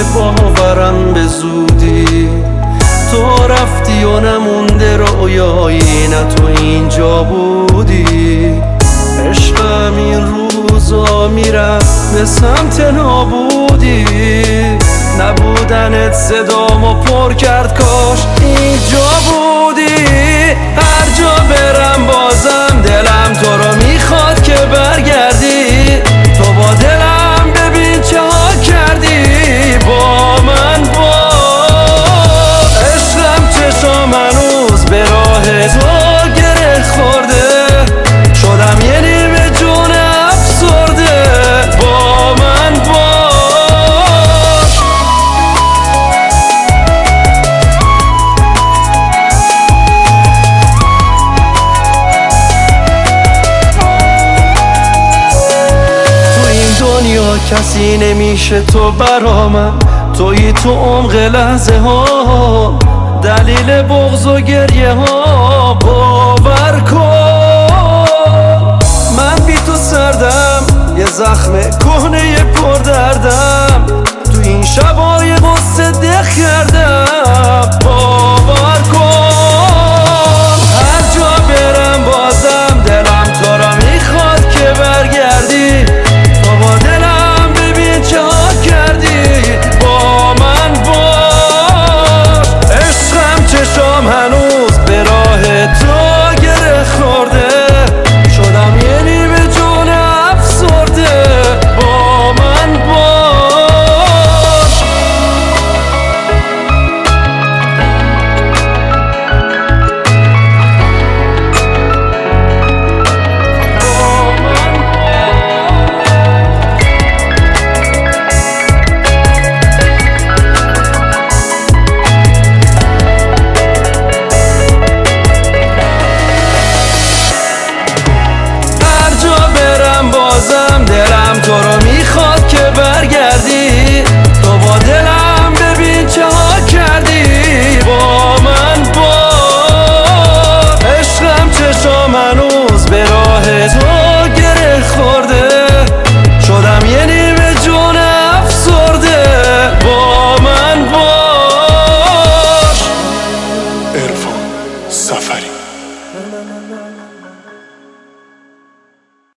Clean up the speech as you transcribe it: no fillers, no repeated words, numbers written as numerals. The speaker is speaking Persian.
باورم به زودی. تو رفتی و نمونده رویایی، نه تو اینجا بودی. عشقم این روزا میرفت به سمت نابودی. نبودنت صدامو پر کرد، کاش اینجا بودی. هر جا برم بازم دلم تو رو میخواد که برگردی. تو با دلم ببین چه ها کردی با من. با عشقم چشام هنوز به راه تو گره خورده. شدم یه نیمه جون افسرده. با من باش. تو این دنیا کسی نمیشه تو برا من. تویی تو عمق لحظه ها، دلیل بغض و گریه ها. باور کن من بی تو سردم، یه زخم کهنه پر درد.